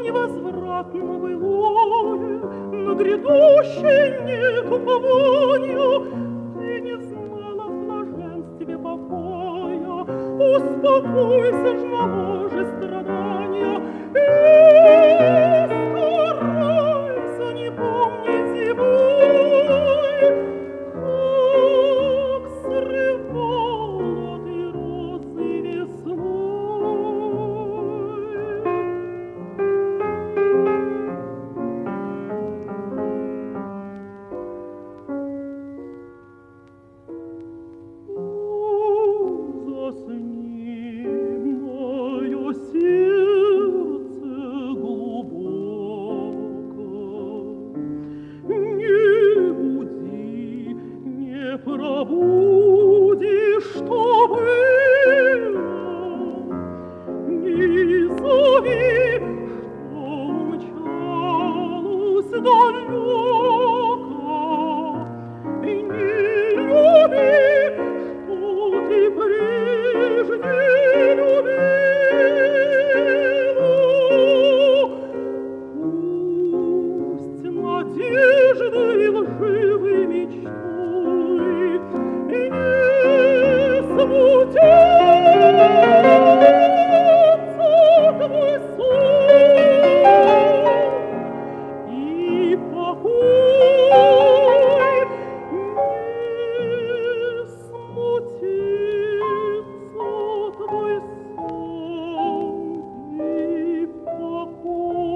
невозвратно былое, на грядущее нет упования. Ты не знала в блаженстве покоя, успокойся ж на ложе страдания и старайся не помнить зимой, как срывала ты розы весной. Засни, мое сердце глубоко, не буди, не пробуди, что было, не зови, что умчалось далеко, и не люби, что ты прежде любила. Пусть надеждой лживой мечтой не смутится твой сон, и покой не смутится твой сон, и покой.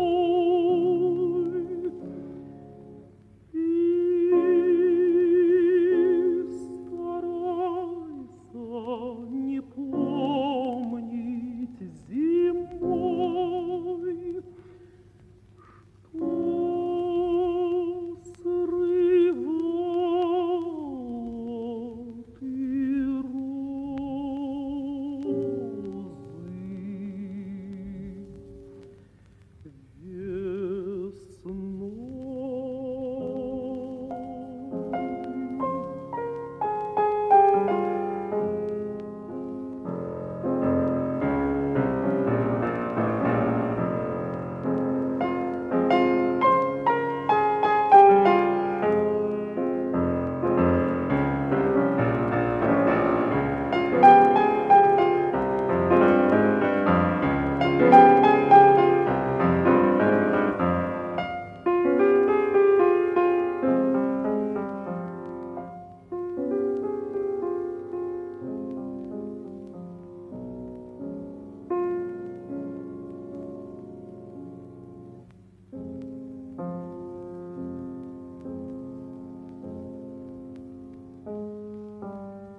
И старайся не помнить зимой, что срывала ты розы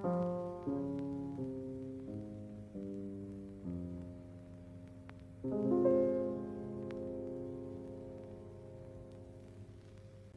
весной.